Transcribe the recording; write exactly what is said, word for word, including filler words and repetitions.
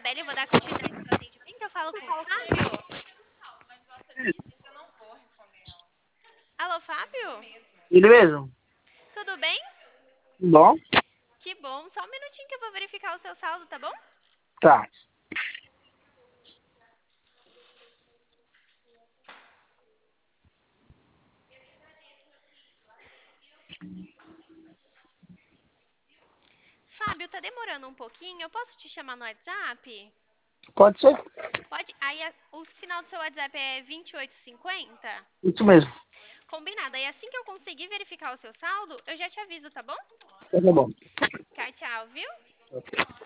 Isabela, eu vou dar continuidade no atendimento. Eu falo com o Fábio. Alô, Fábio? Ele mesmo? Tudo bem? Bom? Que bom. Só um minutinho que eu vou verificar o seu saldo, tá bom? Tá. Fábio, tá demorando um pouquinho. Eu posso te chamar no WhatsApp? Pode ser? Pode? Aí a- o final do seu WhatsApp é vinte e oito cinquenta? Isso mesmo. Combinado. Aí assim que eu conseguir verificar o seu saldo, eu já te aviso, tá bom? Então tá bom. Tchau, tchau, viu?